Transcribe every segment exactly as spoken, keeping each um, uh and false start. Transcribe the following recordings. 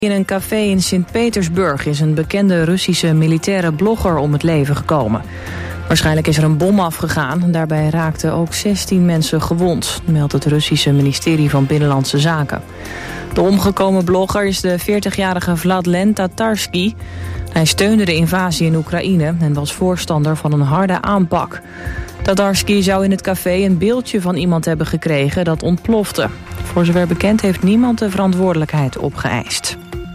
In een café in Sint-Petersburg is een bekende Russische militaire blogger om het leven gekomen. Waarschijnlijk is er een bom afgegaan. Daarbij raakten ook zestien mensen gewond, meldt het Russische ministerie van Binnenlandse Zaken. De omgekomen blogger is de veertigjarige Vladlen Tatarsky. Hij steunde de invasie in Oekraïne en was voorstander van een harde aanpak. Tatarsky zou in het café een beeldje van iemand hebben gekregen dat ontplofte. Voor zover bekend heeft niemand de verantwoordelijkheid opgeëist.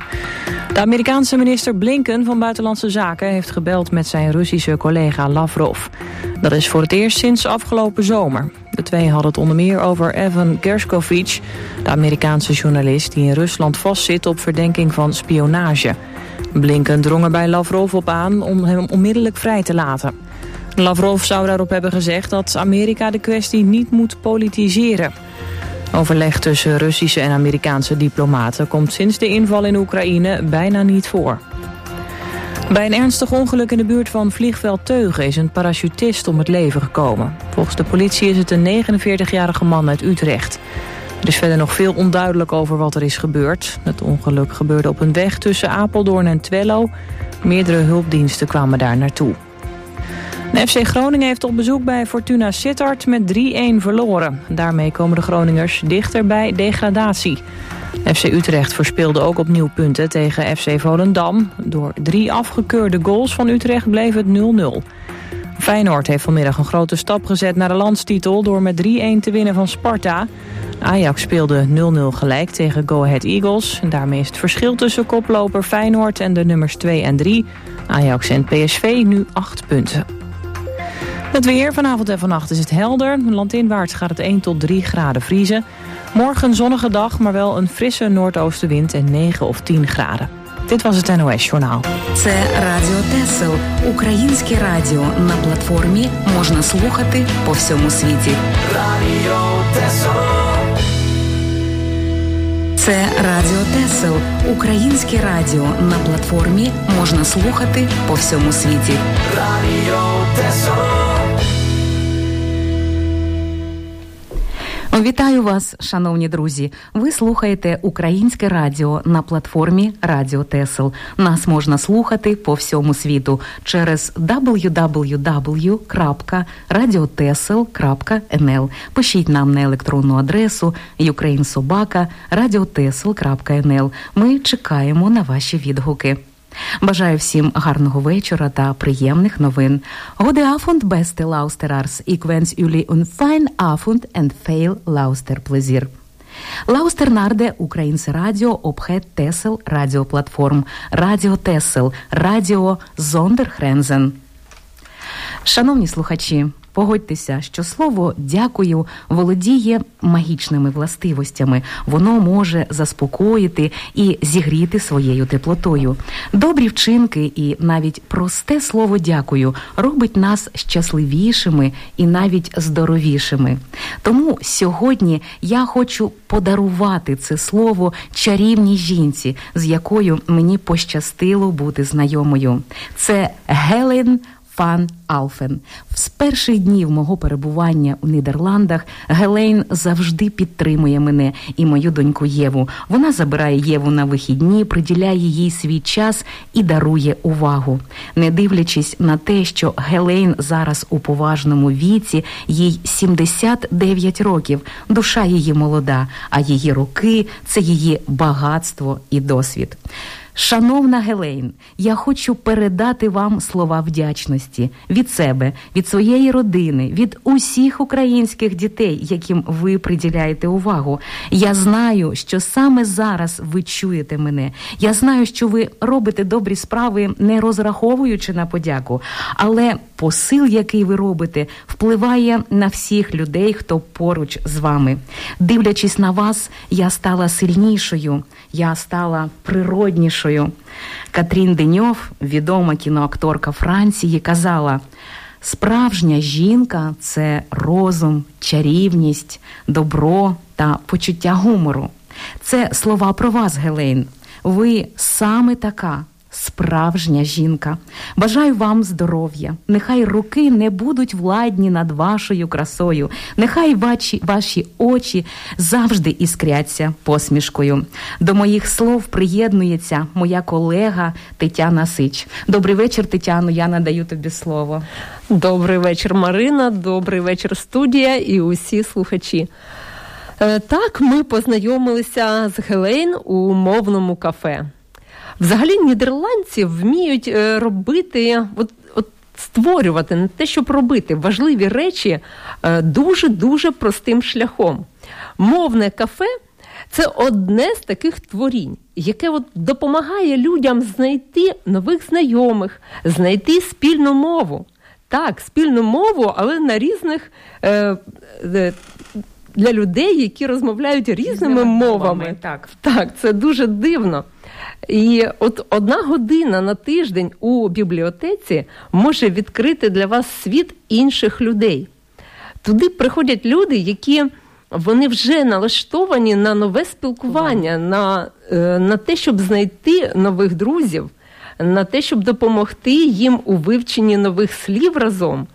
De Amerikaanse minister Blinken van Buitenlandse Zaken heeft gebeld met zijn Russische collega Lavrov. Dat is voor het eerst sinds afgelopen zomer. De twee hadden het onder meer over Evan Gershkovich, de Amerikaanse journalist die in Rusland vastzit op verdenking van spionage. Blinken drong er bij Lavrov op aan om hem onmiddellijk vrij te laten. Lavrov zou daarop hebben gezegd dat Amerika de kwestie niet moet politiseren. Overleg tussen Russische en Amerikaanse diplomaten komt sinds de inval in Oekraïne bijna niet voor. Bij een ernstig ongeluk in de buurt van vliegveld Teugen is een parachutist om het leven gekomen. Volgens de politie is het een negenenveertigjarige man uit Utrecht. Er is verder nog veel onduidelijk over wat er is gebeurd. Het ongeluk gebeurde op een weg tussen Apeldoorn en Twello. Meerdere hulpdiensten kwamen daar naartoe. De F C Groningen heeft op bezoek bij Fortuna Sittard met drie-een verloren. Daarmee komen de Groningers dichter bij degradatie. F C Utrecht verspeelde ook opnieuw punten tegen F C Volendam. Door drie afgekeurde goals van Utrecht bleef het nul nul. Feyenoord heeft vanmiddag een grote stap gezet naar de landstitel door met drie-een te winnen van Sparta. Ajax speelde nul nul gelijk tegen Go Ahead Eagles. En daarmee is het verschil tussen koploper Feyenoord en de nummers twee en drie, Ajax en P S V, nu acht punten. Het weer, vanavond en vannacht is het helder. Landinwaarts gaat het één tot drie graden vriezen. Morgen een zonnige dag, maar wel een frisse noordoostenwind en negen of tien graden. Dit was het N O S-journaal. Це Радіо Тесел, українське радіо. На платформі можна слухати по всьому світі. Радіо Тесел. Це Радіо Тесел, українське радіо. На платформі можна слухати по всьому світі. Радіо Тесел. Вітаю вас, шановні друзі. Ви слухаєте Українське радіо на платформі Радіо Тесел. Нас можна слухати по всьому світу через дабл ю дабл ю дабл ю крапка радіотесел крапка ен ел. Пишіть нам на електронну адресу юкрейнсобака радіотесел крапка ен ел. Ми чекаємо на ваші відгуки. Бажаю всім гарного вечора та приємних новин. Gode avond, beste luisteraars. Ik wens jullie een fijn avond en veel luisterplezier. Luister naar de Українське радіо op het Tessel radioplatform. Radio Tessel, radio zonder grenzen. Шановні слухачі, погодьтеся, що слово «дякую» володіє магічними властивостями. Воно може заспокоїти і зігріти своєю теплотою. Добрі вчинки і навіть просте слово «дякую» робить нас щасливішими і навіть здоровішими. Тому сьогодні я хочу подарувати це слово чарівній жінці, з якою мені пощастило бути знайомою. Це Гелен Ван Алфен. З перших днів мого перебування у Нідерландах Гелен завжди підтримує мене і мою доньку Єву. Вона забирає Єву на вихідні, приділяє їй свій час і дарує увагу. Не дивлячись на те, що Гелен зараз у поважному віці, їй сімдесят дев'ять років, душа її молода, а її роки – це її багатство і досвід. Шановна Гелен, я хочу передати вам слова вдячності від себе, від своєї родини, від усіх українських дітей, яким ви приділяєте увагу. Я знаю, що саме зараз ви чуєте мене. Я знаю, що ви робите добрі справи, не розраховуючи на подяку. Але посил, який ви робите, впливає на всіх людей, хто поруч з вами. Дивлячись на вас, я стала сильнішою, я стала природнішою. Катрін Деньов, відома кіноакторка Франції, казала: «Справжня жінка – це розум, чарівність, добро та почуття гумору». Це слова про вас, Гелен. Ви саме така, справжня жінка. Бажаю вам здоров'я. Нехай руки не будуть владні над вашою красою. Нехай ваші, ваші очі завжди іскряться посмішкою. До моїх слов приєднується моя колега Тетяна Сич. Добрий вечір, Тетяно, я надаю тобі слово. Добрий вечір, Марина, добрий вечір, студія і усі слухачі. Так, ми познайомилися з Гелейн у мовному кафе. Взагалі, нідерландці вміють робити, от, от створювати, не те, щоб робити, важливі речі дуже-дуже простим шляхом. Мовне кафе – це одне з таких творінь, яке от допомагає людям знайти нових знайомих, знайти спільну мову. Так, спільну мову, але на різних, е, е, для людей, які розмовляють різними, різними мовами. мовами. Так. Так, це дуже дивно. І от одна година на тиждень у бібліотеці може відкрити для вас світ інших людей. Туди приходять люди, які вони вже налаштовані на нове спілкування, на, на те, щоб знайти нових друзів, на те, щоб допомогти їм у вивченні нових слів разом.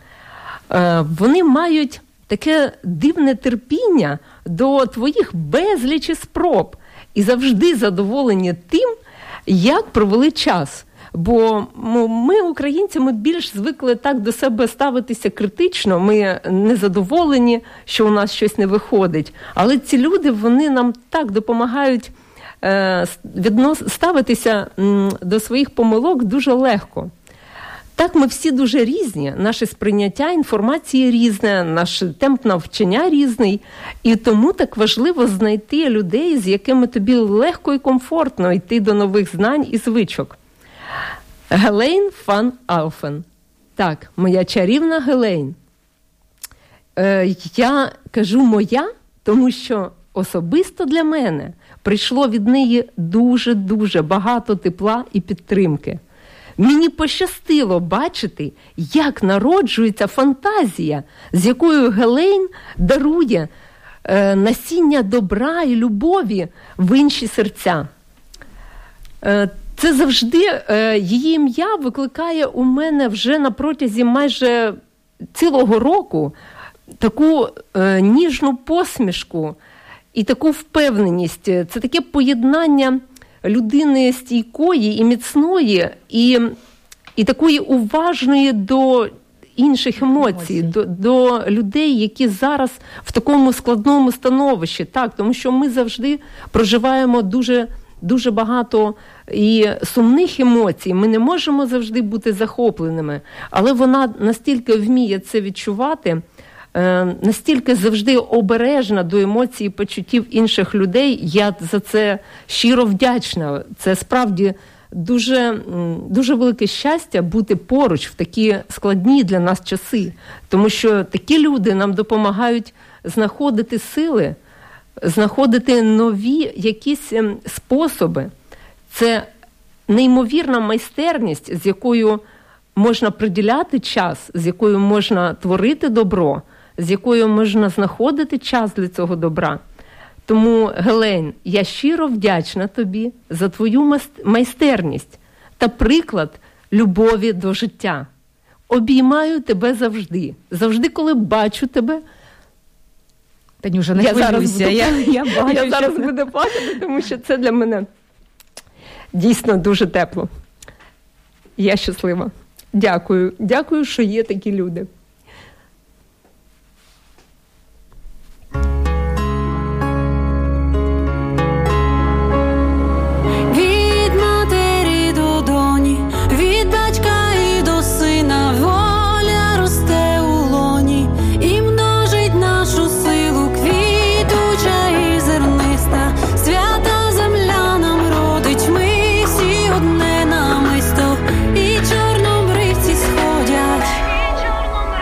Вони мають таке дивне терпіння до твоїх безлічі спроб і завжди задоволені тим, як провели час. Бо ми, українці, ми більш звикли так до себе ставитися критично, ми не задоволені, що у нас щось не виходить. Але ці люди, вони нам так допомагають е, віднос, ставитися м, до своїх помилок дуже легко. Так, ми всі дуже різні, наше сприйняття інформації різне, наш темп навчання різний, і тому так важливо знайти людей, з якими тобі легко і комфортно йти до нових знань і звичок. Гелейн фан Алфен. Так, моя чарівна Гелейн. Е, я кажу «моя», тому що особисто для мене прийшло від неї дуже-дуже багато тепла і підтримки. Мені пощастило бачити, як народжується фантазія, з якою Гелейн дарує е, насіння добра і любові в інші серця. Е, це завжди, е, її ім'я викликає у мене вже на протязі майже цілого року таку е, ніжну посмішку і таку впевненість. Це таке поєднання людини стійкої і міцної, і, і такої уважної до інших емоцій, до, до людей, які зараз в такому складному становищі. Так, тому що ми завжди проживаємо дуже, дуже багато і сумних емоцій, ми не можемо завжди бути захопленими, але вона настільки вміє це відчувати, настільки завжди обережна до емоцій і почуттів інших людей. Я за це щиро вдячна. Це справді дуже, дуже велике щастя бути поруч в такі складні для нас часи. Тому що такі люди нам допомагають знаходити сили, знаходити нові якісь способи. Це неймовірна майстерність, з якою можна приділяти час, з якою можна творити добро, з якою можна знаходити час для цього добра. Тому, Гелейн, я щиро вдячна тобі за твою майстерність та приклад любові до життя. Обіймаю тебе завжди. Завжди, коли бачу тебе, Танюша, не хвилюйся, я, я бачу. Я зараз буду плакати, тому що це для мене дійсно дуже тепло. Я щаслива. Дякую. Дякую, що є такі люди. Від матері до доні, від батька і до сина, воля росте у лоні і множить нашу силу, квітуча і зерниста, свята земля нам родить, ми всі одне намисто, і чорнобривці сходять,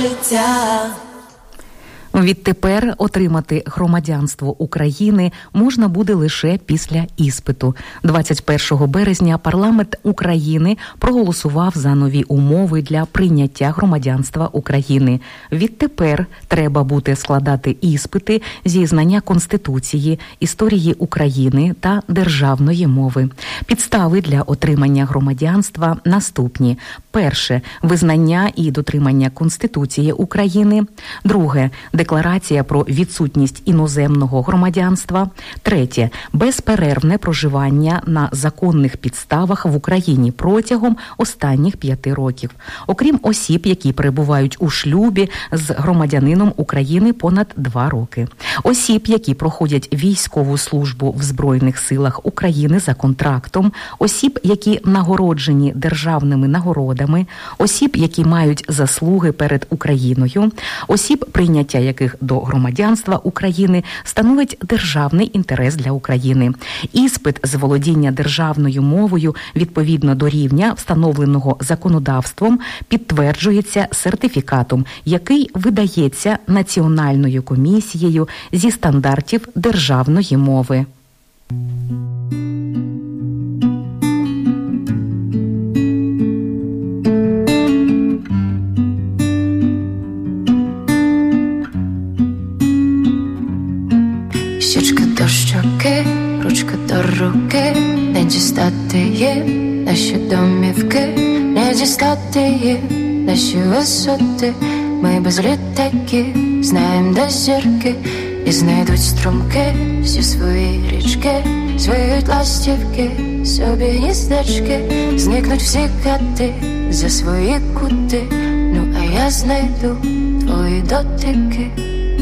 життя. Відтепер отримати громадянство України можна буде лише після іспиту. двадцять першого березня парламент України проголосував за нові умови для прийняття громадянства України. Відтепер треба буде складати іспити зі знання Конституції, історії України та державної мови. Підстави для отримання громадянства наступні. Перше – визнання і дотримання Конституції України. Друге – декларація про відсутність іноземного громадянства. Третє – безперервне проживання на законних підставах в Україні протягом останніх п'яти років. Окрім осіб, які перебувають у шлюбі з громадянином України понад два роки. Осіб, які проходять військову службу в Збройних силах України за контрактом. Осіб, які нагороджені державними нагородами. Осіб, які мають заслуги перед Україною. Осіб, прийняття яких до громадянства України становить державний інтерес для України. Іспит з володіння державною мовою відповідно до рівня, встановленого законодавством, підтверджується сертифікатом, який видається Національною комісією зі стандартів державної мови. Щічка до щоки, ручка до руки, не дістати її, наші домівки, не дістати її, наші висоти. Ми без літаків знаєм, де зірки, і знайдуть струмки всі свої річки, звиють ластівки, собі гніздечки, зникнуть всі кати за свої кути. Ну а я знайду твої дотики.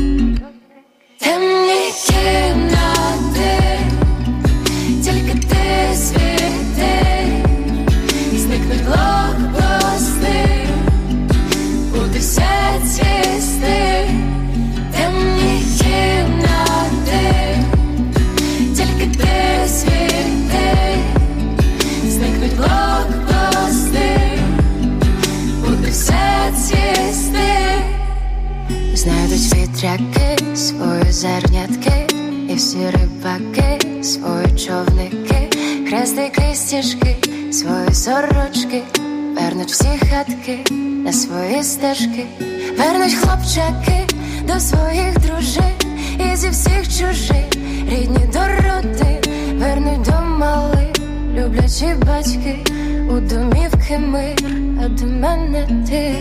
Темні кімнати, тільки ти світи, зникнуть блокпости, буде все цвісти. Темні кімнати, тільки ти світи, зникнуть блокпости, буде все цвісти. Знайдуть вітряки свої зернятки, і всі рибаки свої човники, хрестики, стіжки, свої сорочки, вернуть всі хатки на свої стежки, вернуть хлопчаки до своїх дружин, і зі всіх чужих рідні до родин, вернуть до малих люблячі батьки, у домівки мир, а до мене ти.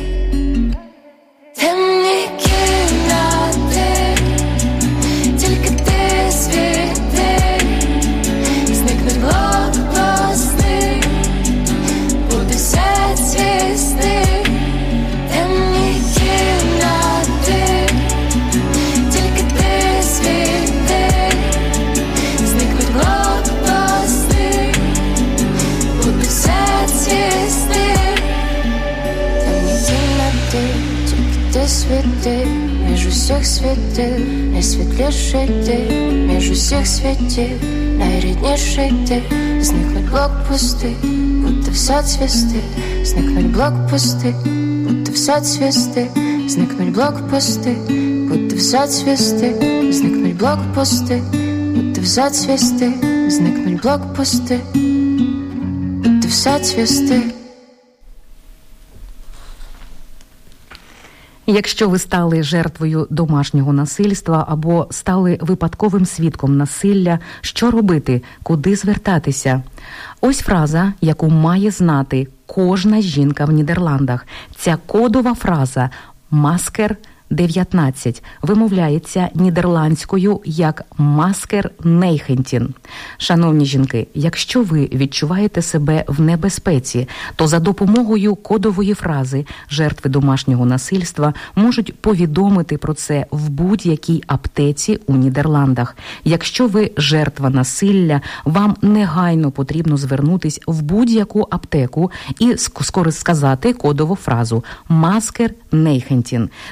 Темні кімнати, тільки ти світи, зникнуть блокпости, буде все цвісти. Темні кімнати, тільки ти світи, зникнуть блокпости, буде все цвісти. Темні кімнати, ти світи, між усіх світів, найсвітліший ти, між усіх світів, найрідніший ти. Зникнуть блокпости, буде все цвісти, зникнуть блокпости, буде все цвісти, зникнуть блокпости, буде все цвісти, зникнуть блокпости, буде все цвісти, зникнуть блокпости, буде все цвісти. Якщо ви стали жертвою домашнього насильства або стали випадковим свідком насилля, що робити, куди звертатися? Ось фраза, яку має знати кожна жінка в Нідерландах. Ця кодова фраза «маскер дев'ятнадцять» вимовляється нідерландською як «маскер нейхентін». Шановні жінки, якщо ви відчуваєте себе в небезпеці, то за допомогою кодової фрази жертви домашнього насильства можуть повідомити про це в будь-якій аптеці у Нідерландах. Якщо ви жертва насилля, вам негайно потрібно звернутись в будь-яку аптеку і скоро сказати кодову фразу «маскер нейхентін». Це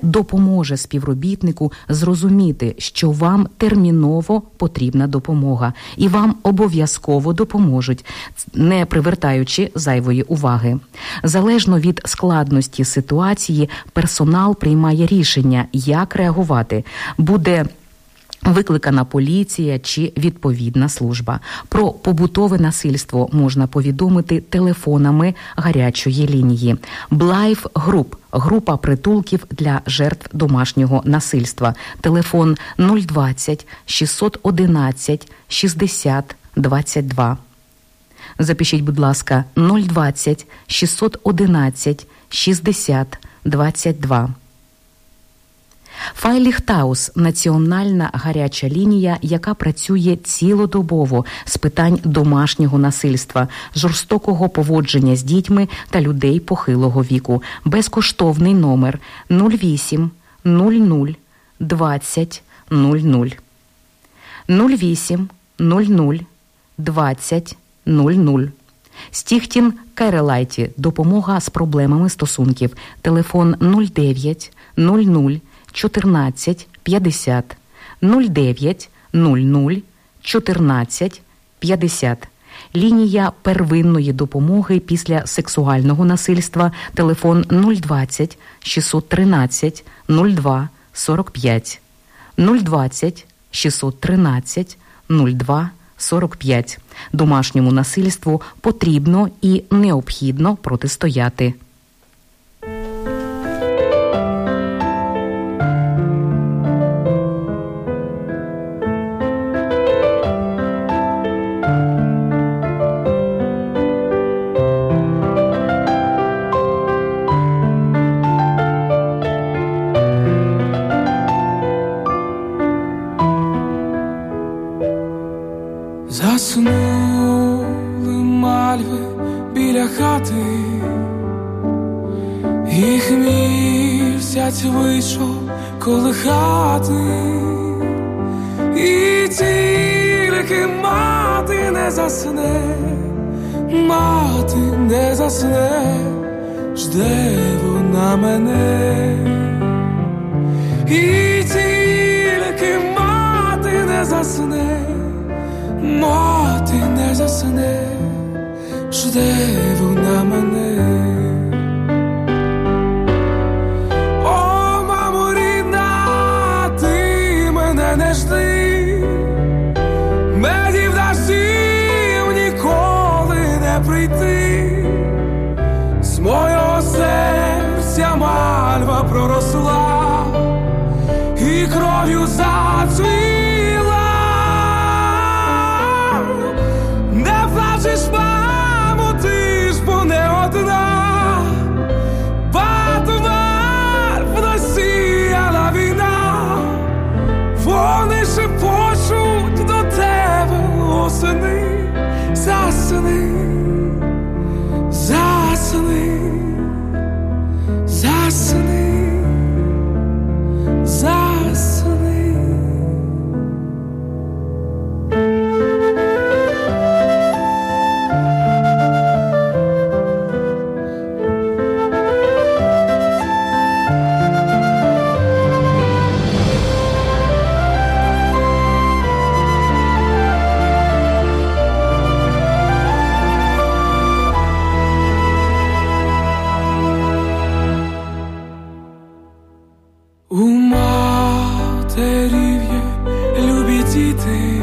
допоможе співробітнику зрозуміти, що вам терміново потрібна допомога, і вам обов'язково допоможуть, не привертаючи зайвої уваги. Залежно від складності ситуації, персонал приймає рішення, як реагувати. Буде викликана поліція чи відповідна служба. Про побутове насильство можна повідомити телефонами гарячої лінії. Блайф Груп – група притулків для жертв домашнього насильства. Телефон нуль двадцять шістсот одинадцять шістдесят двадцять два. Запишіть, будь ласка, нуль двадцять шістсот одинадцять шістдесят двадцять два. Файліхтаус – національна гаряча лінія, яка працює цілодобово з питань домашнього насильства, жорстокого поводження з дітьми та людей похилого віку. Безкоштовний номер нуль вісім нуль нуль двадцять нуль нуль. нуль вісім нуль нуль двадцять нуль нуль. Стіхтін Керелайті – допомога з проблемами стосунків. Телефон нуль дев'ять нуль нуль чотирнадцять п'ятдесят. нуль дев'ять нуль нуль чотирнадцять п'ятдесят. Лінія первинної допомоги після сексуального насильства. Телефон нуль двадцять шістсот тринадцять нуль два сорок п'ять. нуль двадцять шістсот тринадцять нуль два сорок п'ять. Домашньому насильству потрібно і необхідно протистояти. Заснули мальви біля хати, їх місяць вийшов колихати, і тільки мати не засне, мати не засне, жде вона мене, і тільки мати не засне, мати не засне, жде вона мене. О, мамо рідна, ти мене не жди, мені в дощів ніколи не прийти, з мого серця мальва проросла і кров'ю зацвіла. Мамо, ти ж бо не одна, Батвар вносіяла війна, вони шепочуть до тебе осени, засни, засни, засни, засни. У матерів є любі діти,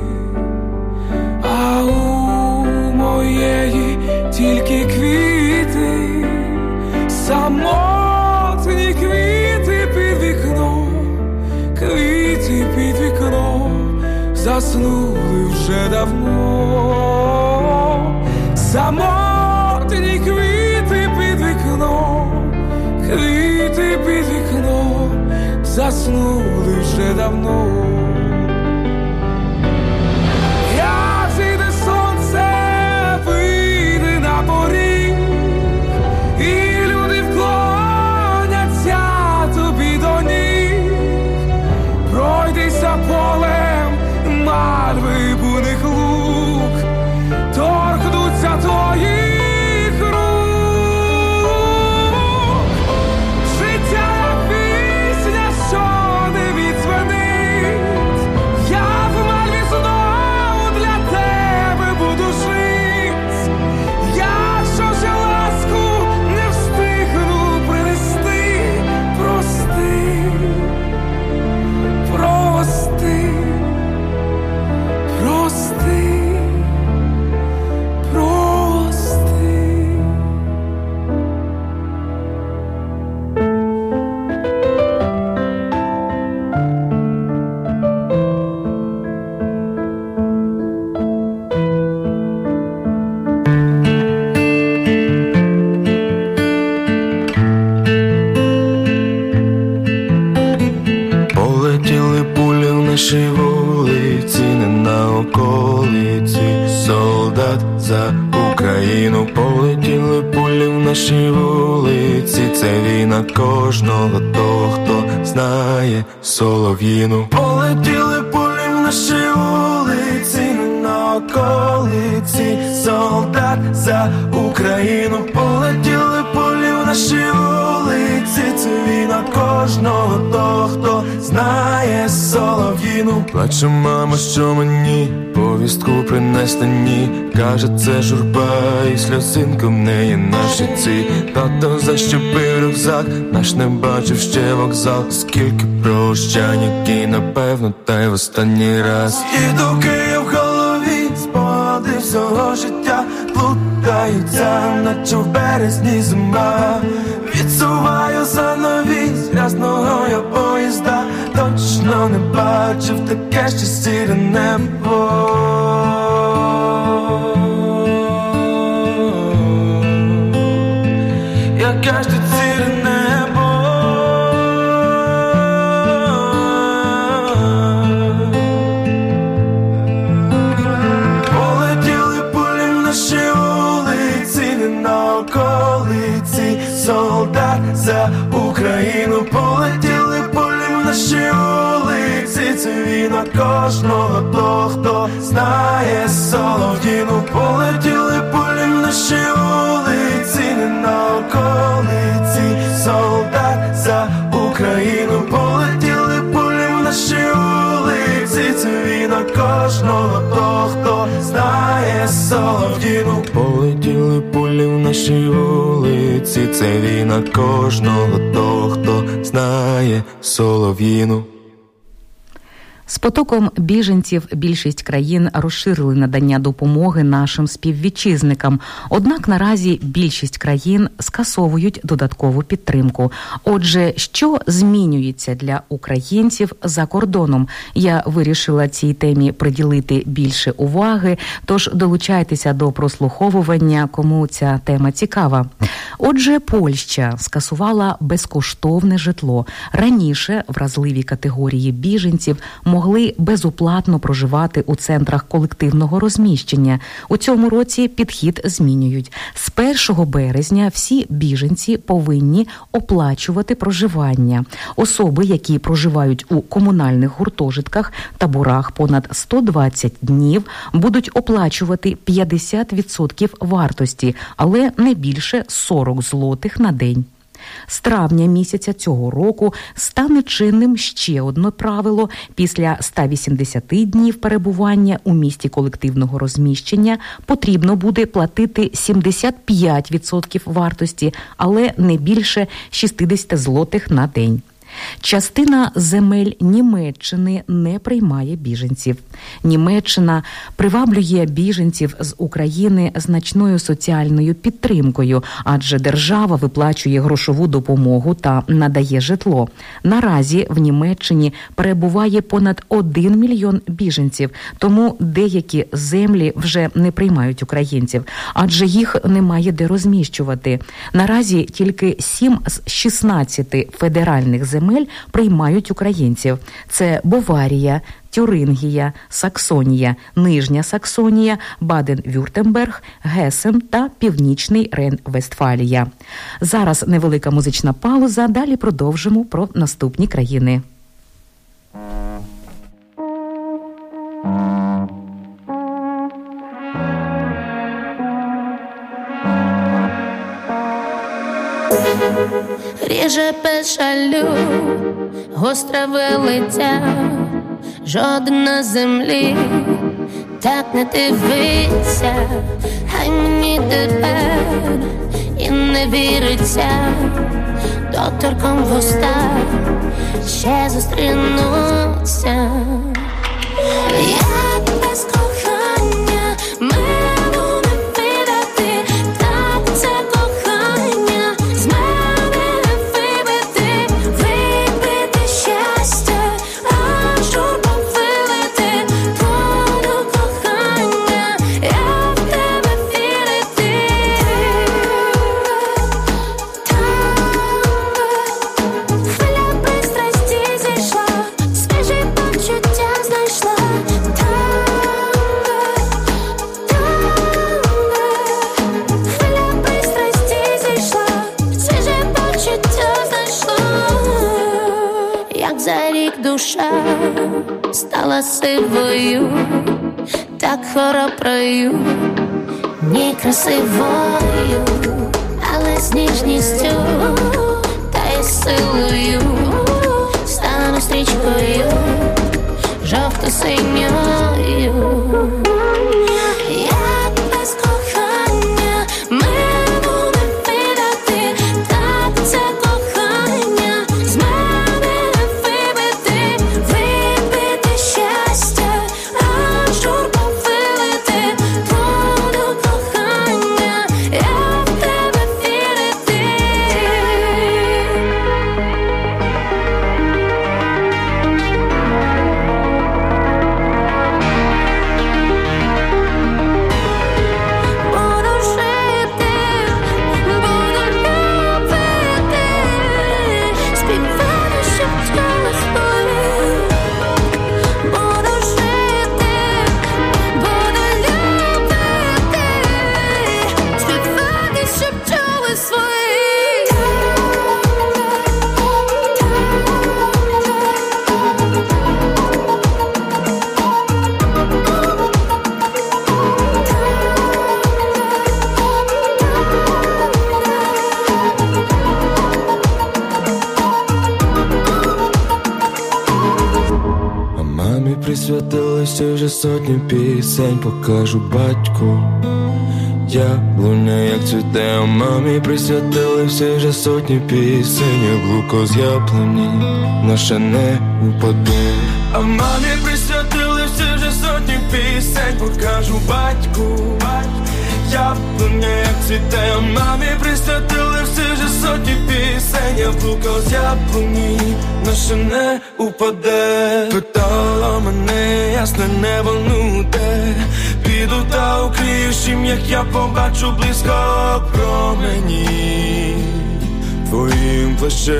а у моєї тільки квіти, самотні квіти під вікном, квіти під вікном, заснули вже давно. Самотні квіти під вікном, квіти під вікном, заснули вже давно. Як зійде сонце, вийде на поріг, і люди вклоняться тобі до ніг. Пройдися полем мальви буйних лук, торкнуться твоїх рук. Життя як нашій вулиці, це війна кожного того, хто знає солов'їну. Полетіли пулі в наші вулиці, не на околиці, солдат за Україну. Полетіли пулі в наші вулиці, це війна кожного того, хто знає солов'їну. Плаче мама, що мені повістку принесла, ні. Каже, це журба і сльозинка в неї на щиці. Тато защепив рюкзак, наш не бачив ще вокзал. Скільки прощань, які напевно та й в останній раз. І думки в голові, спогади всього життя плутаються, наче в березні зима. Відсуваю занавіс грязного я поїзда, точно не бачив таке ще сіре небо. Яке ж тут сіре небо. Полетіли пулі в наші вулиці, не на околиці, солдат за Україну. Полетіли пулі в наші вулиці, це війна кожного того, хто знає солов'їну. Полетіли пулі в наші вулиці, не на околиці, солдат за Україну. Полетіли пулі в наші вулиці, це війна кожного того, хто знає солов'їну. Полетіли пулі в наші вулиці, це війна кожного того, хто знає солов'їну. З потоком біженців більшість країн розширили надання допомоги нашим співвітчизникам. Однак наразі більшість країн скасовують додаткову підтримку. Отже, що змінюється для українців за кордоном? Я вирішила цій темі приділити більше уваги, тож долучайтеся до прослуховування, кому ця тема цікава. Отже, Польща скасувала безкоштовне житло. Раніше вразливі категорії біженців могли безоплатно проживати у центрах колективного розміщення. У цьому році підхід змінюють. З першого березня всі біженці повинні оплачувати проживання. Особи, які проживають у комунальних гуртожитках, таборах понад сто двадцять днів, будуть оплачувати п'ятдесят відсотків вартості, але не більше сорок злотих на день. З травня місяця цього року стане чинним ще одне правило. Після ста вісімдесяти днів перебування у місті колективного розміщення потрібно буде платити сімдесят п'ять відсотків вартості, але не більше шістдесят злотих на день. Частина земель Німеччини не приймає біженців. Німеччина приваблює біженців з України значною соціальною підтримкою, адже держава виплачує грошову допомогу та надає житло. Наразі в Німеччині перебуває понад один мільйон біженців, тому деякі землі вже не приймають українців, адже їх немає де розміщувати. Наразі тільки сім з шістнадцяти федеральних земель приймають українців. Це Баварія, Тюрингія, Саксонія, Нижня Саксонія, Баден-Вюртемберг, Гесен та Північний Рейн-Вестфалія. Зараз невелика музична пауза, далі продовжимо про наступні країни. Ріже печалю, гостре вилиття, жоден на землі так не дивиться, хай мені тепер і не віриться, доторком в уста ще зустрінуться. Як без кохання мене не видати, так це кохання з мене не вибити, вибити щастя, аж журбу вилити, полю кохання, я в тебе вірити. Хвиля пристрасті зійшла, свіжі почуття знайшла. душа стала сивою, так хороброю, некрасивою, але з ніжністю та й силою стану стрічкою жовто-синьою. Як без кохання мене не видати, так це кохання з мене не вибити, вибити щастя, а журбу вилити, буду кохання, я в тебе вірити. Буду жити, буду любити, співати, щоб чулось твої. Буду жити, буду любити, співати, щоб чулось свої. А мамі присвятилися вже сотні пісень, покажу батьку. Яблуня як цвіте, а мамі присвятилися вже сотні пісень, як луко з яблуні, наша не упаде. А мамі присвятилися вже сотні пісень, покажу батьку. Яблуня як цвіте, а мамі присвятилися вже сотні пісень, як луко з яблуні, наша не упаде. Питала мене, ясне небо нуде, піду та укрию чим, як я побачу близько промені твоїм плащем.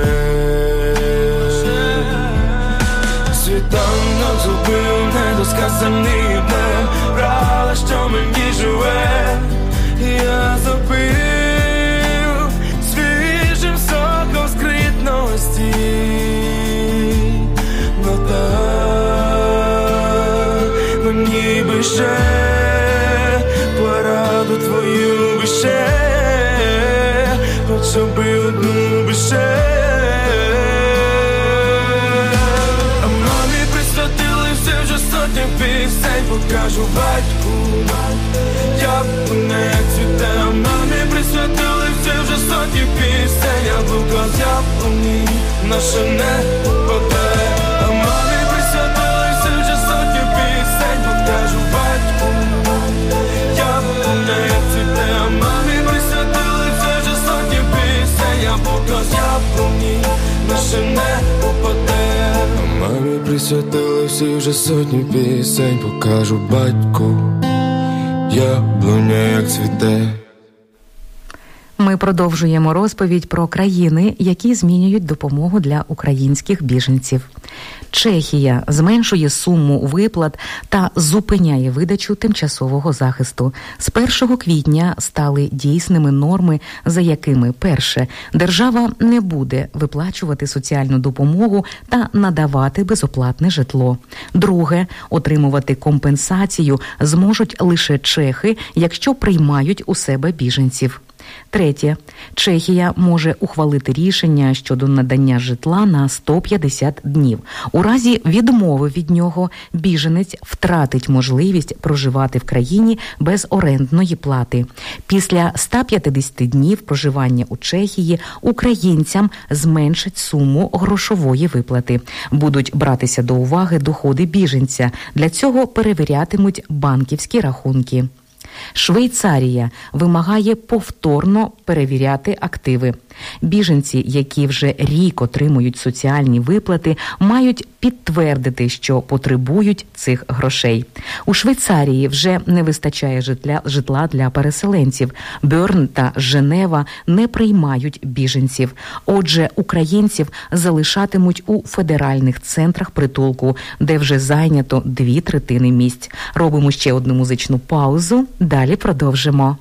Світанок зубив недосказаний днем, брала, що мені живе, я запив свіжим соком скритності. Ну так, мені би ще пораду твою би ще, хоча би одну би ще. А мамі присвятилися вже сотні пісень, покажу батьку. Яблуня як цвіте, а мамі присвятилися вже сотні пісень, яблуко з яблуні, наша не упаде. А мамі присвятилися вже сотні пісень, покажу батьку. Яблуня як цвіте, а мамі присвятилися вже сотні пісень, яблуко з яблуні, наша не упаде. А мамі присвятилися вже сотні пісень, покажу батьку. Яблуня як цвіте. Ми продовжуємо розповідь про країни, які змінюють допомогу для українських біженців. Чехія зменшує суму виплат та зупиняє видачу тимчасового захисту. З першого квітня стали дійсними норми, за якими, перше, держава не буде виплачувати соціальну допомогу та надавати безоплатне житло. Друге, отримувати компенсацію зможуть лише чехи, якщо приймають у себе біженців. Третє. Чехія може ухвалити рішення щодо надання житла на сто п'ятдесят днів. У разі відмови від нього біженець втратить можливість проживати в країні без орендної плати. Після ста п'ятдесят днів проживання у Чехії українцям зменшать суму грошової виплати. Будуть братися до уваги доходи біженця. Для цього перевірятимуть банківські рахунки. Швейцарія вимагає повторно перевіряти активи. Біженці, які вже рік отримують соціальні виплати, мають підтвердити, що потребують цих грошей. У Швейцарії вже не вистачає житла, житла для переселенців. Берн та Женева не приймають біженців. Отже, українців залишатимуть у федеральних центрах притулку, де вже зайнято дві третини місць. Робимо ще одну музичну паузу, далі продовжимо.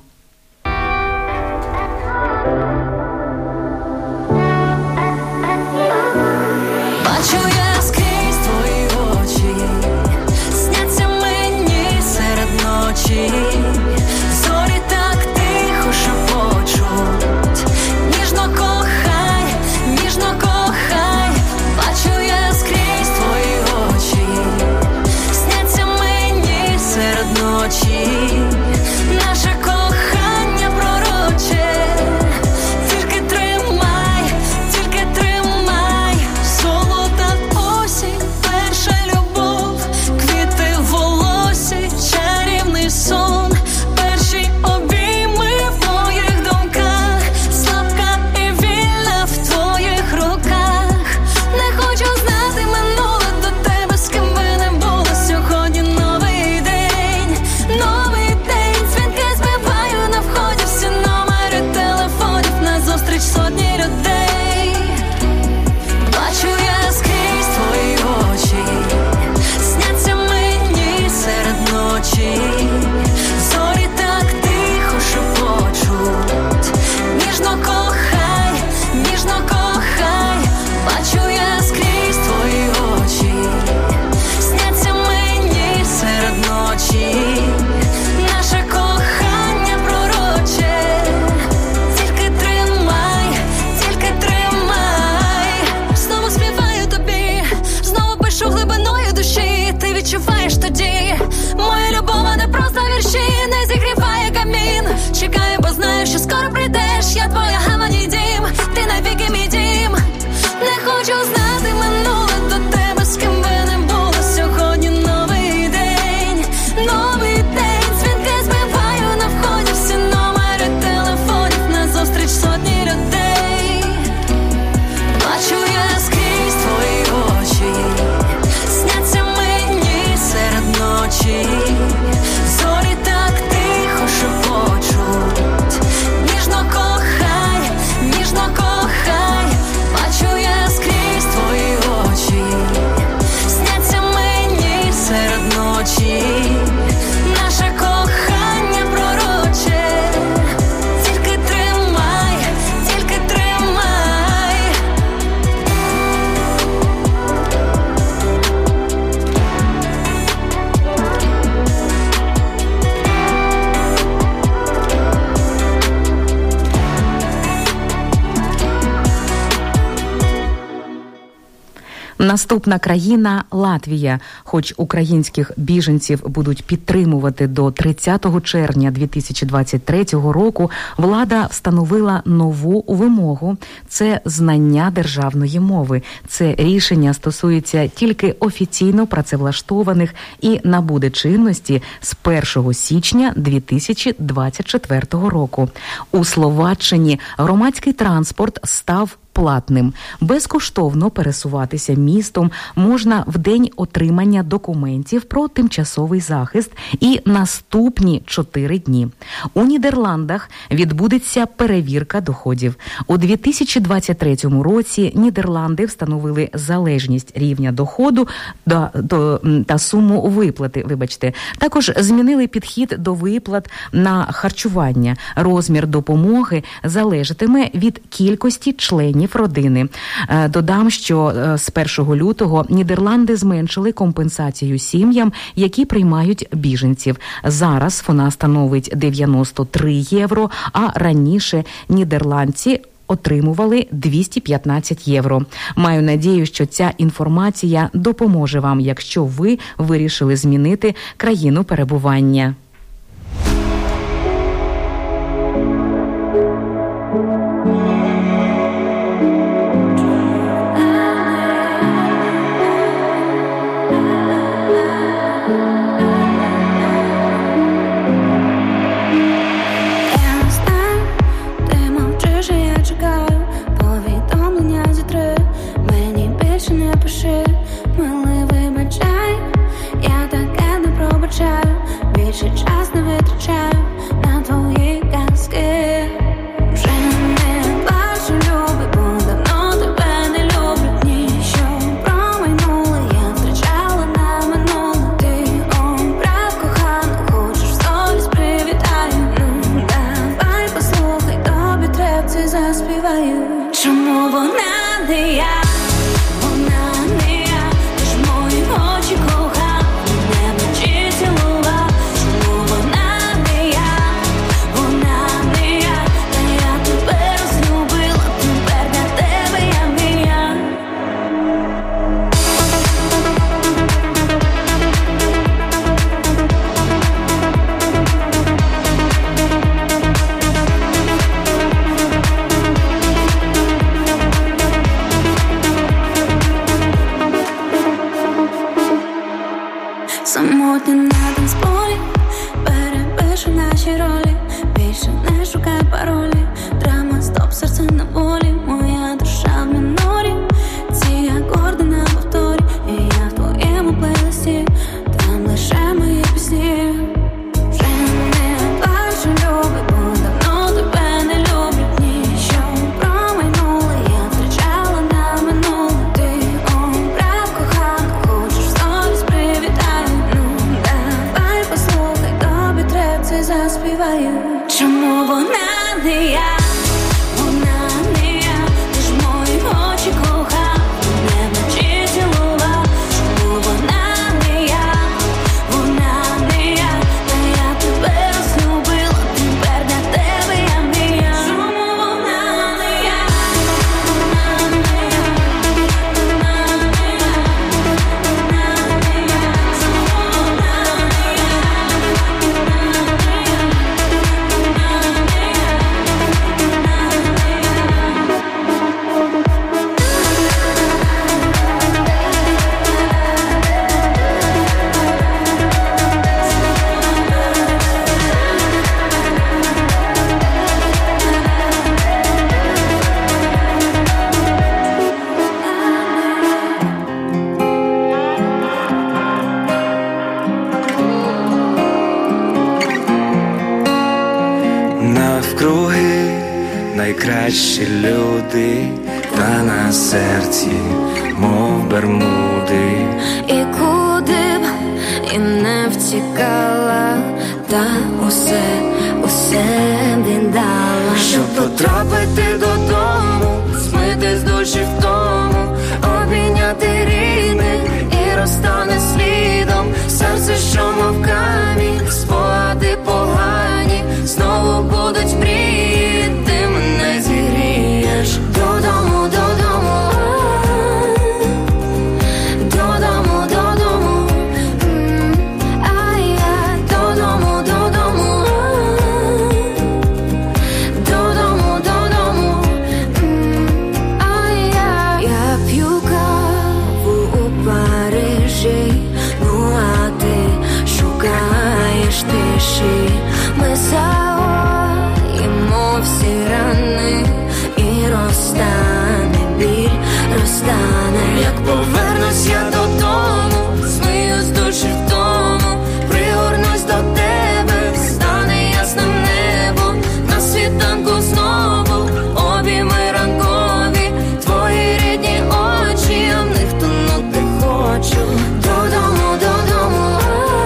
Бачу я скрізь назустріч сотні людей. Бачу я скрізь твої очі, сняться мені серед ночі. Зорі так тихо шепочуть, ніжно кохай, ніжно кохай. Бачу я скрізь твої очі, сняться мені серед ночі. Наше кохання пророче, тільки тримай, тільки тримай. Знову співаю тобі, знову пишу глибиною душі. Ти відчуваєш тоді, моя любов не просто вірші, не зігріває камін. Чекаю, бо знаю, що скоро прийдеш. Я твоя гавань і дім, ти навіки мій дім. Не хочу знати минуле до тебе, з ким би не було. Сьогодні новий день, новий день. Дзвінки збиваю на вході, всі номери телефонів, назустріч сотні людей. Бачу я скрізь твої очі, сняться мені серед ночі. Зорі так тихо шепочуть, ніжно кохай, ніжно кохай. Бачу я скрізь твої очі, сняться мені серед ночі. Наше кохання пророче, тільки тримай, тільки тримай. Наступна країна – Латвія. Хоч українських біженців будуть підтримувати до тридцятого червня дві тисячі двадцять третього року, влада встановила нову вимогу – це знання державної мови. Це рішення стосується тільки офіційно працевлаштованих і набуде чинності з першого січня дві тисячі двадцять четвертого року. У Словаччині громадський транспорт став платним. Безкоштовно пересуватися містом можна в день отримання документів про тимчасовий захист і наступні чотири дні. У Нідерландах відбудеться перевірка доходів. У дві тисячі двадцять третьому році Нідерланди встановили залежність рівня доходу до, до, та суму виплати. Вибачте. Також змінили підхід до виплат на харчування. Розмір допомоги залежатиме від кількості членів родини. Додам, що з першого лютого Нідерланди зменшили компенсацію сім'ям, які приймають біженців. Зараз вона становить дев'яносто три євро, а раніше нідерландці отримували двісті п'ятнадцять євро. Маю надію, що ця інформація допоможе вам, якщо ви вирішили змінити країну перебування. Чому вона не я? Вона не я, ти ж мої очі кохав, мене вночі цілував. Чому вона не я? Вона не я, та я тебе розлюбила, тепер для тебе я не я. води, та на серці, мов бермуди. І куди б і не втікала, та усе, усе віддала, щоб потрапити додому, змити з душі втому, обійняти рідних і розтане слідом серце, що мов камінь, спогади погані знову будуть мрії, ти мене зігрієш. Додому, додому, додому, додому, а я додому, додому, додому, додому, а я я п'ю каву у Парижі, ну а ти шукаєш тиші. Ми загоїмо всі рани і розтане біль, розтане. Як повернусь я додому, змию з душі втому, пригорнусь до тебе, стане ясним небо, на світанку знову обійми ранкові, твої рідні очі, я в них тонути хочу. Додому, додому,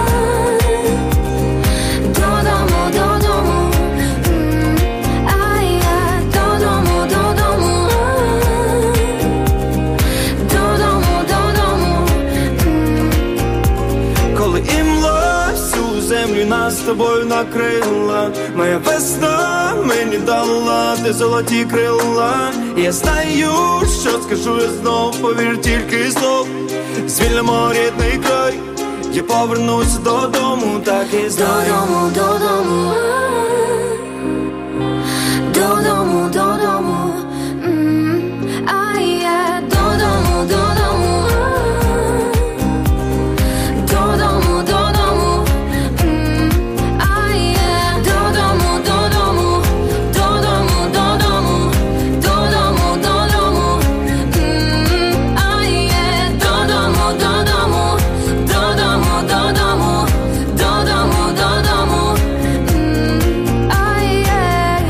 додому, додому, а я додому, додому, додому, додому. Коли імла всю землю нас з тобою накрила, моя весна мені дала ти золоті крила. Я знаю, що скажу я знов, повір тільки знов, звільнимо рідний край, я повернусь додому, так і знаю. Додому, додому, додому, додому, а я додому, додому, додому, додому, а я додому, додому, додому, додому, додому, додому, а я додому, додому, додому, додому, додому, додому, а я.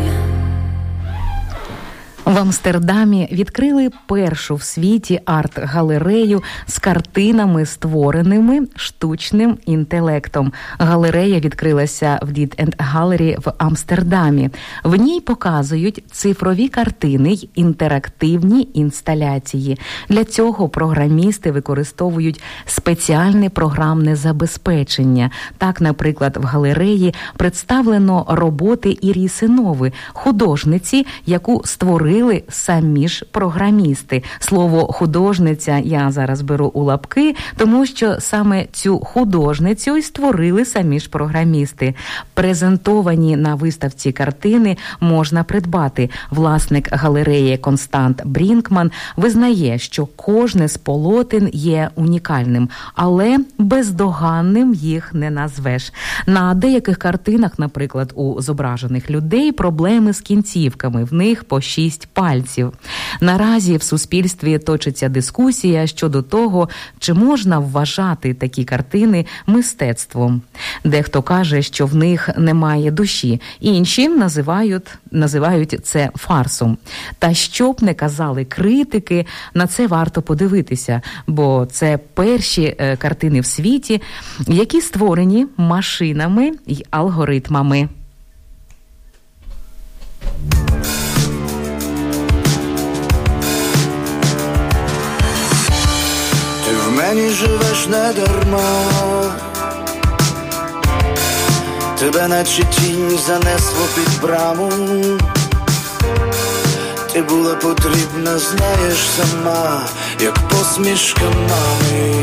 В Амстердамі відкрили першу в світі арт-галерею з картинами, створеними штучним інтелектом. Галерея відкрилася в Dit and Gallery в Амстердамі. В ній показують цифрові картини й інтерактивні інсталяції. Для цього програмісти використовують спеціальне програмне забезпечення. Так, наприклад, в галереї представлено роботи Іріси Нови, художниці, яку створили самі ж програмісти. Слово «художниця» я зараз беру у лапки, тому що саме цю художницю й створили самі ж програмісти. Презентовані на виставці картини можна придбати. Власник галереї Констант Брінкман визнає, що кожне з полотен є унікальним, але бездоганним їх не назвеш. На деяких картинах, наприклад, у зображених людей проблеми з кінцівками, в них по шість пальців. Наразі в суспільстві точиться дискусія щодо того, чи можна вважати такі картини мистецтвом. Дехто каже, що в них немає душі, інші називають, називають це фарсом. Та що б не казали критики, на це варто подивитися, бо це перші е, картини в світі, які створені машинами й алгоритмами. В мені живеш не дарма, тебе наче тінь занесло під браму. Ти була потрібна, знаєш сама, як посмішка мами.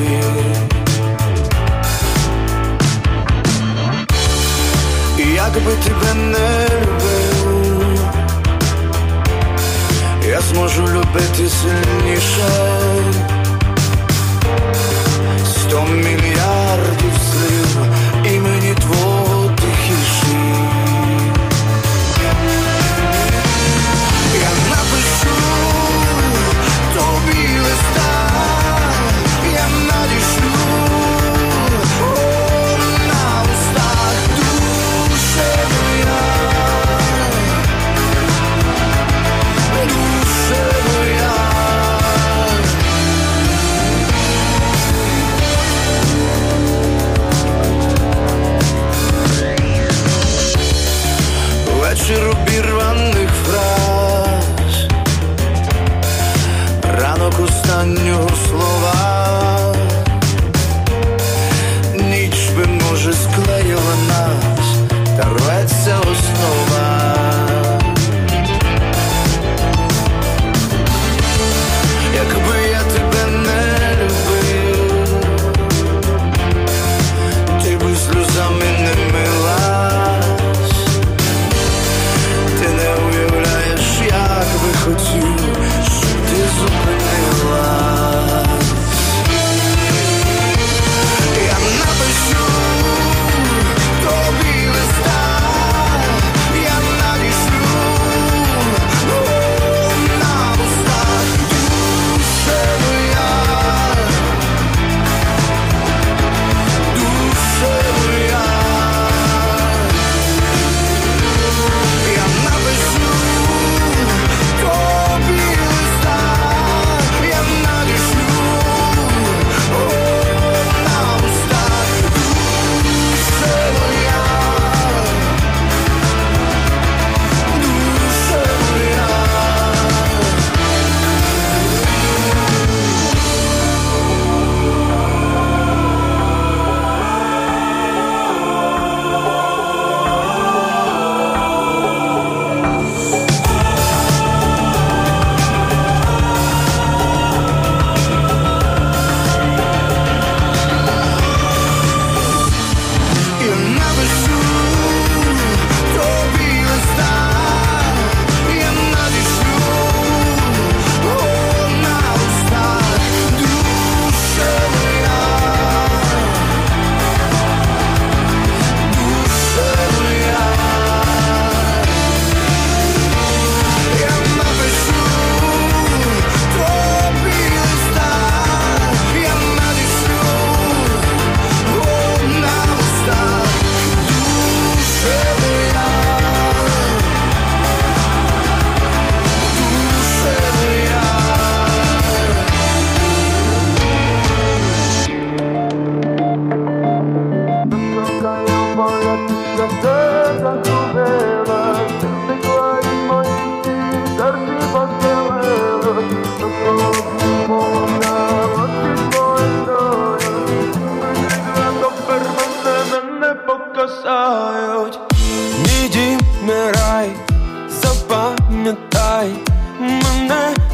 І якби тебе не любив, я зможу любити сильніше. Сто мільярдів слів імені твого тихіші. Я напишу тобі листа, я надішлю на устах душе моя.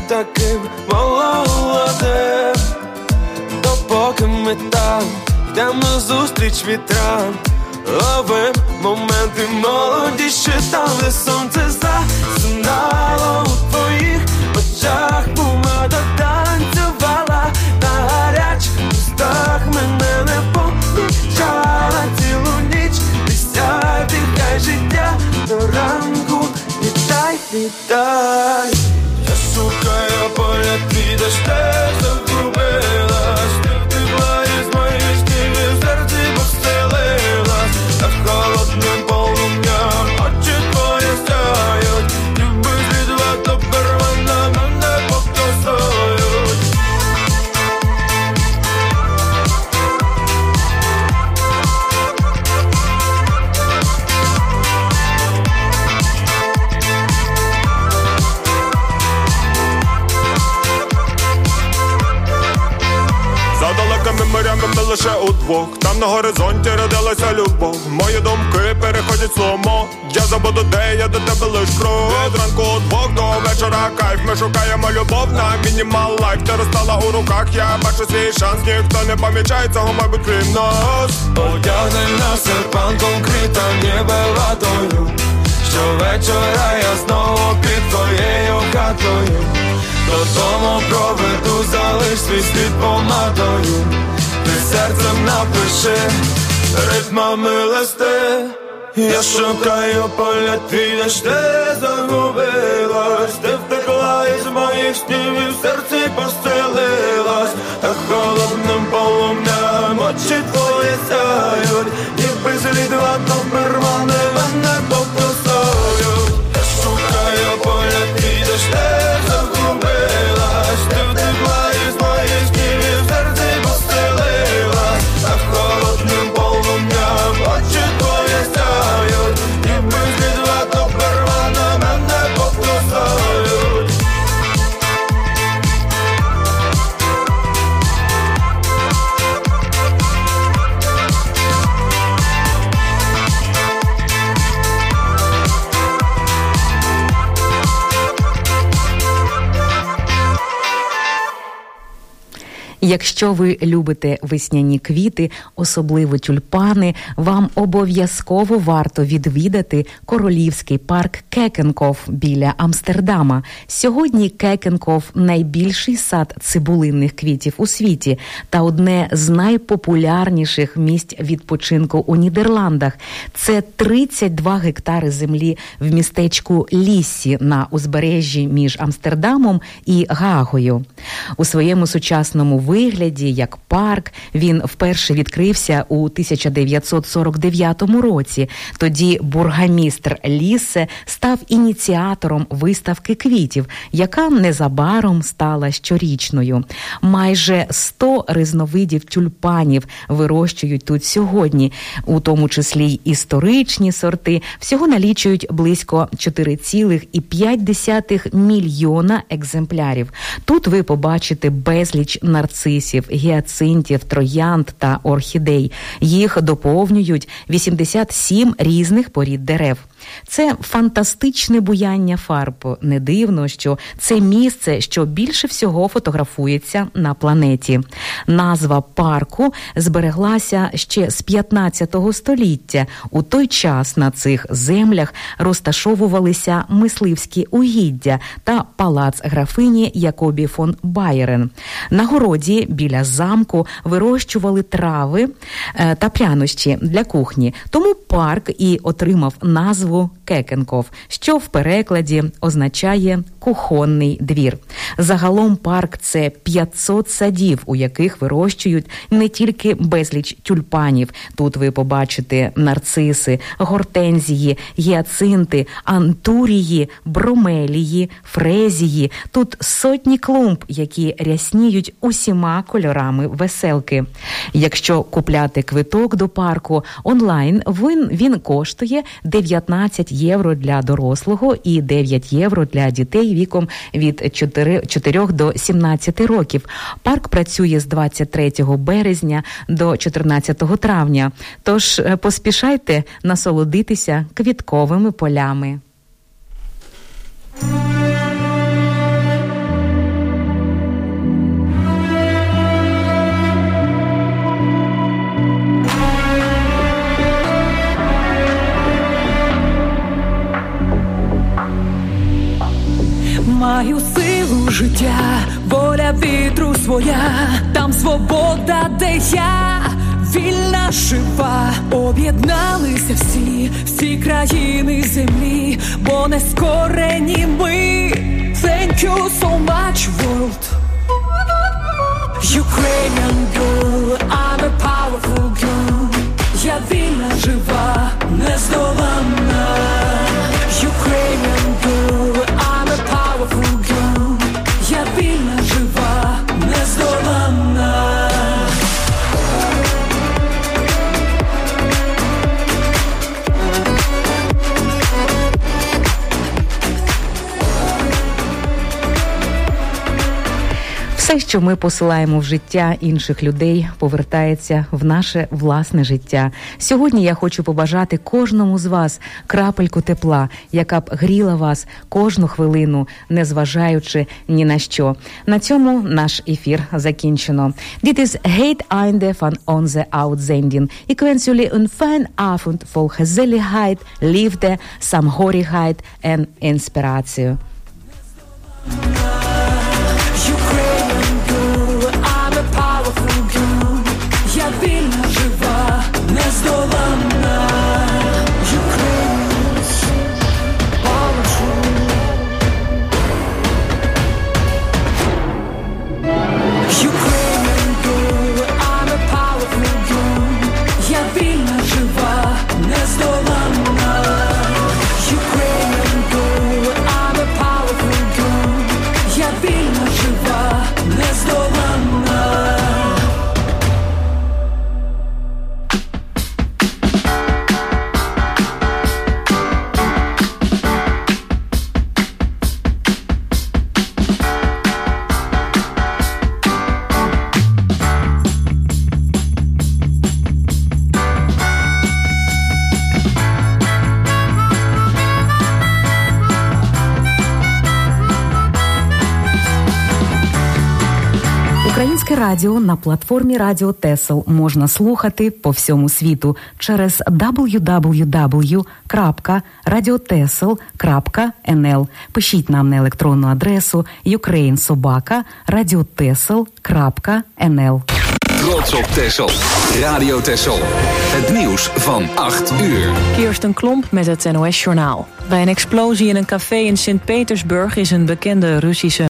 таким молодим, допоки ми там йдем назустріч вітрам, ловим моменти молоді, ще там, де сонце засинало у твоїх очах, помада танцювала на гарячих устах, мене не помічала цілу ніч, присядь, дихай життя до ранку, вітай, вітай. Я шукаю поля, ти де ж ти загубилась, ти втекла із моїх снів, в серці поселилась, так холодним полум'ям очі твої сяють, ніби слідва то первинна мене покосують. За далекими морями ми лише удвох, там на горизонті родилася любов. Мої думки переходять сломо, я забуду, де я до тебе лиш крок. Від ранку удвох до вечора кайф, ми шукаємо любов на мінімал лайф. Ти розстала у руках, я бачу свій шанс, ніхто не помічає цього, мабуть, крім нас. Одягни на серпанком конкрета ніби ватою, щовечора я знову під твоєю хатою, додому проведу, залиш свій слід помадою, ти серцем напиши ритмами листи. Я шукаю поля, ти де ж ти загубилась, ти втекла із моїх снів і в серці поселилась, так холодним полум'ям очі твої сяють, ніби слідва то первини мене покусають. Я шукаю поля, ти де ж ти загубилась, ти втекла із моїх снів і в серці поселилась, так холодним полум'ям очі твої сяють, ніби слідва то первини мене покусають. Якщо ви любите весняні квіти, особливо тюльпани, вам обов'язково варто відвідати Королівський парк Кекенкоф біля Амстердама. Сьогодні Кекенкоф – найбільший сад цибулинних квітів у світі та одне з найпопулярніших місць відпочинку у Нідерландах. Це тридцять два гектари землі в містечку Ліссі на узбережжі між Амстердамом і Гаагою. У своєму сучасному вигляді, як парк, він вперше відкрився у тисяча дев'ятсот сорок дев'ятому році. Тоді бургомістр Ліссе став ініціатором виставки квітів, яка незабаром стала щорічною. Майже сто різновидів тюльпанів вирощують тут сьогодні, у тому числі й історичні сорти. Всього налічують близько чотири цілих п'ять десятих мільйона екземплярів. Тут ви побачите безліч нарцисів, гіацинтів, троянд та орхідей. Їх доповнюють вісімдесят сім різних порід дерев. Це фантастичне буяння фарб. Не дивно, що це місце, що більше всього фотографується на планеті. Назва парку збереглася ще з п'ятнадцятого століття. У той час на цих землях розташовувалися мисливські угіддя та палац графині Якобі фон Байерен. На городі біля замку вирощували трави та прянощі для кухні. Тому парк і отримав назву Кекенкоф, що в перекладі означає «кухонний двір». Загалом парк – це п'ятсот садів, у яких вирощують не тільки безліч тюльпанів. Тут ви побачите нарциси, гортензії, гіацинти, антурії, бромелії, фрезії. Тут сотні клумб, які рясніють усіма кольорами веселки. Якщо купляти квиток до парку онлайн, він, він коштує дев'ятнадцять євро для дорослого і дев'ять євро для дітей віком від чотирьох до сімнадцяти років. Парк працює з двадцять третього березня до чотирнадцятого травня. Тож поспішайте насолодитися квітковими полями. маю силу життя, воля вітру своя, там свобода, де я вільна, жива. Об'єдналися всі, всі країни землі, бо не скорені ми. Thank you so much, world. Ukrainian girl, I'm a powerful girl. Я вільна, жива, нездоланна. Ukrainian girl, I'm a powerful girl. Я вільна, жива, нездоланна. Все, що ми посилаємо в життя інших людей, повертається в наше власне життя. Сьогодні я хочу побажати кожному з вас крапельку тепла, яка б гріла вас кожну хвилину, незважаючи ні на що. На цьому наш ефір закінчено. Dit is het einde van onze uitzending. Ik wens jullie een fijn avond vol gezelligheid, liefde, saamhorigheid en inspiratie. Я вільна, жива, нездоланна. Ukrainians, powerful. Ukrainian girl, I'm a powerful girl. Я вільна, жива, нездоланна. Ukrainian girl, I'm a powerful girl. Я вільна, жива, нездоланна. Українське радіо на платформі Радіо Тесел можна слухати по всьому світу через дабл ю дабл ю дабл ю крапка радіотесел крапка ен ел. Пишіть нам на електронну адресу ukraine собака радіотесел крапка ен ел. Trots op Texel. Radio Texel. Het nieuws van acht uur. Kirsten Klomp met het N O S-journaal. Bij een explosie in een café in Sint-Petersburg is een bekende Russische